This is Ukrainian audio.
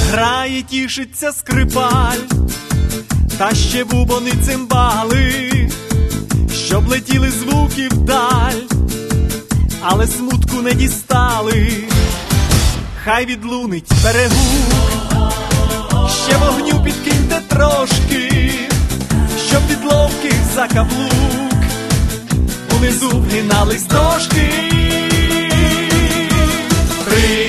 Грає, тішиться скрипаль, та ще бубони цимбали, щоб летіли звуки вдаль, але смутку не дістали. Хай відлунить перегук, ще вогню підкиньте трошки, щоб від ловких за каблук унизу вгинались дошки.